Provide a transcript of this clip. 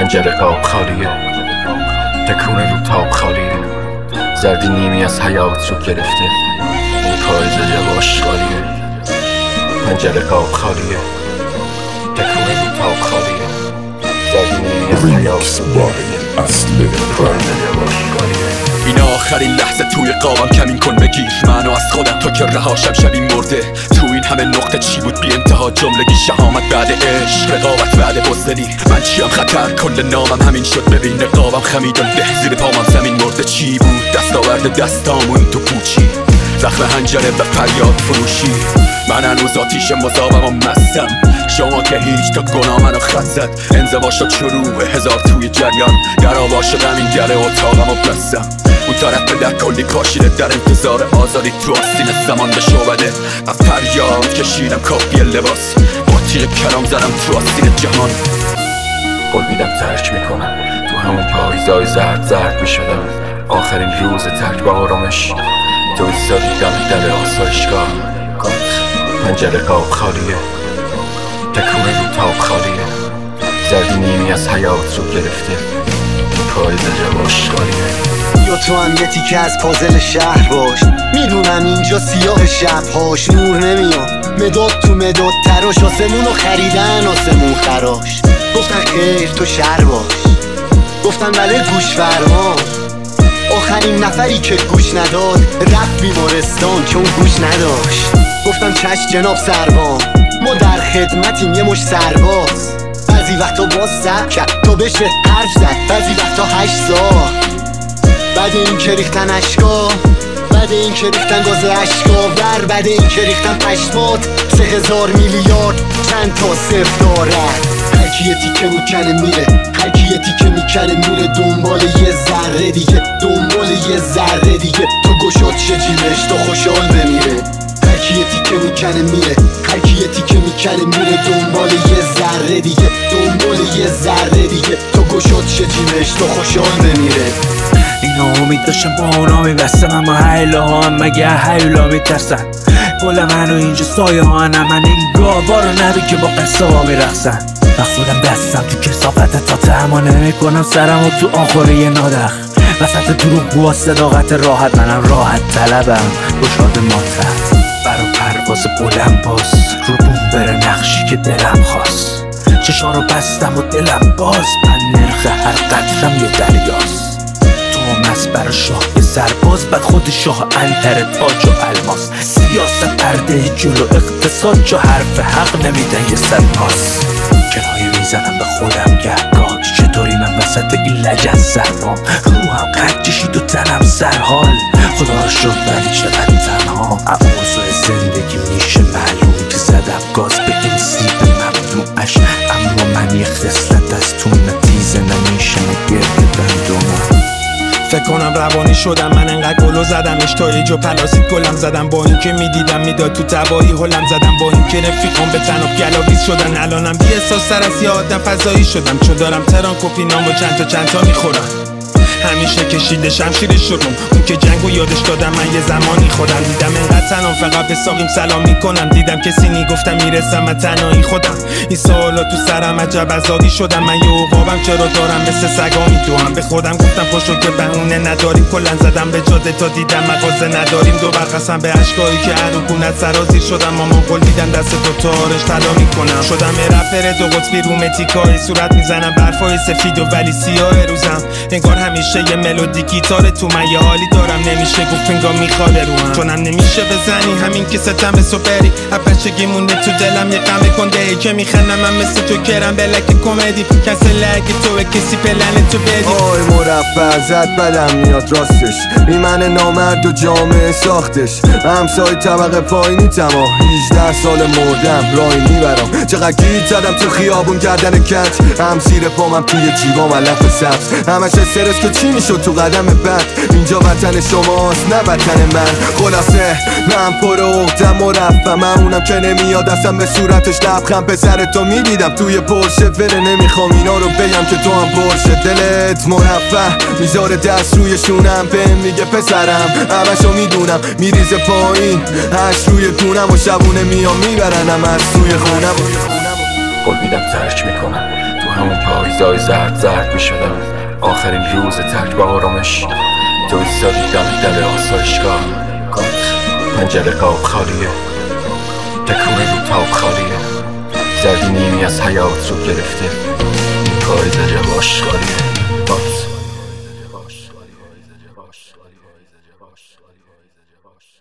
پنجره قاب خالیه، تکونه رو تاب خالیه، زردی نیمی از حیات رو گرفته، این پاییز یواش خالیه. پنجره قاب خالیه، تکونه رو تاب خالیه، زردی نیمی از حیات رو گرفته، این پاییز یواش خالیه. این آخرین لحظه توی قابم کمین کن بگیر منو از خودم تا که رهاشم شبی مرده. تو این همه نقطه چی بود بی انتها جملگی شهامت بعد عشق، رقابت بعد بزدلی. من چیم خطر کل نامم همین شد، ببین رقابم خمیدم ده زیر پامم زمین مرده. چی بود دستاورد دستامون تو پوچی، زخم هنجره و فریاد فروشی. من هنوز آتیش مذابم و مستم، شما که هیچ تا گناه منو خط زد. انزوا شد شروع هزار توی جریان، در آوا شدم این در اتاقم و بستم. اون طرف به در کلی کاشیده در انتظار آزادی، تو آستین زمان به شعبده از فریاد کشیدم کاپی لباس، با تیر کلام زدم تو آستین جهان. قول میدم ترک میکنم، تو همون پاییزای زرد میشدم. آخرین روز ترک با آرامش، تو ایستادی دم در آسایشگاه. پنجره قاب خالیه، تکونه رو تاب خالیه، زردی نیمی از حیات رو گرفته، پاییز جواش خالیه. یا تو هم یه تیکه از پازل شهر باش، میدونم اینجا سیاه شبهاش نور نمیاد. مداد تو مداد تراش، آسمونو خریدن آسمون خراش. گفتن خیر تو شهر باش، گفتن بله گوش فرما. آخرین نفری که گوش نداد رفت بیمارستان چون گوش نداشت. گفتم چشم جناب سروان، ما در خدمتیم یه مش سرباز. بعضی وقتا باز سب کرد تا بشه حرف زد، بعضی وقتا 8 ساعت. بعد این که ریختن اشکا، بعد این که ریختن گاز اشکا ور، بعد این که ریختن پشمات 3000 میلیارد چند تا صفر دارد. هرکی یه تیکه میکنه میره، هرکی یه تیکه میکنه میره دنبال یه ذره دیگه، دنبال یه ذره دیگه. تو گشاد شه جیبش تا خوشحال بمیره. هرکی یه تیکه میکنه میره، هرکی یه تیکه میکنه میره دنبال یه ذره دیگه، دنبال یه ذره دیگه. تو گشاد شه جیبش تا خوشحال بمیره. اینا امید داشتم با اونا میبستم، اما حیله ها هم مگه حیولا میترسن. گل منو اینجا سایه ها نه، من این گاوا رو نبی که با قصه ها میرخصن. و خودم دستم تو کسافت تا تحمل نمیکنم سرم و تو آخوره یه نادخ. وسط دروغ و صداقت راحت، منم راحت طلبم گشاد ماتم. برا پرواز بلند باز رو بوم بره نقشی که دلم خواست. چشا رو بستم و دلم باز، من نرخ هر قطرم یه دریاست. مست برا شاه یه سرباز، بعد خود شاه انتر تاج و الماس. سیاست پرده جلو اقتصاد، جا حرف حق نمیدن یه سرپاس. کرایه میزنم به خودم گهگاه، چطوری من وسط این لجن سربام. روحم قد کشید و تنم سرحال، خدا رو شد ولی چقدر تنها. اوضاع زندگی میشه معلوم که زدم گاز به این سیب ممنوعش. اما من یه خصلت از تو نتیزه نمیشه نگرد بندونم. فکر کنم روانی شدم من، انقدر گلو زدم اشتایج و پلاسید گلم زدم. با این که میدیدم میداد تو تبایی هلم زدم. با این که رفیقام به تناب گلاویز شدن. الانم بی احساس تر از یه آدم فضایی شدم، چون دارم تران کپینام و چند تا میخورم. همیشه کشیده شمشیر شدم، اون که جنگو یادش دادم. من یه زمانی خودم دیدم انقدر تنام فقط به ساقیم سلام میکنم. دیدم کسی نیگفتم میرسم من تنهایی خودم. این سوالا تو سرم عجب عذابی شدم. من یه عقابم چرا دارم مثل سگا میدوام. به خودم گفتم پاشو که بهونه نداریم. کلن زدم به جاده تا دیدم مغازه نداریم. دو برقصم به اشکایی که عروقونت سرازیر شدم. مامان قول دیدم دست تو آرش طلا میکنم. شدم رپر دو قطبی رومتیکای، صورت میزنم برفای سفید و ولی سیاه روزم. انگار همیشه یه ملودی گیتار تو من یه حالی دارم. نمیشه گفت انگار میخواد روحم، چونم نمیشه بزنی همین که ستم به سپری. بچگی مونده تو دلم یه غم کنده ای که میخندم من مثل تو کرم بلک کمدی. کسی لگه تو کسی پلن تو بدی. آی مرفع زد بدم میاد راستش، این من نامرد و جامعه ساختش. همسای طبقه پایینی تما 18 سال مردم راهی میبرم. چقدر گیت زدم تو خیابون گردن کج، هم زیر پامم توی جیبام علف سبز. همش استرس که چی میشد تو قدم بعد. اینجا وطن شماست نه وطن من. خلاصه من پر عقدم مرفع، من اونم که نمیاد اصلا به صورتش لبخند. پسر تو میدیدم توی پرشه وره، نمیخوام اینا رو بگم که تو هم پرشه. دلت مرفع میذاره دست روی شونم، بهم میگه پسرم همشو میدونم. میریزه پایین هش روی دونم و شبونه میام میبرنم از توی خونم. قول میدم ترک میکنم، تو همون پاییزای زرد زرد میشدم آخرین روز ترک با آرامش تو ایستادی دم در آسایشگاه گات پنجره قاب خالیه تکونه رو تاب خالیه زردی نیمی از حیات رو گرفته این پاییز جواش خالیه گات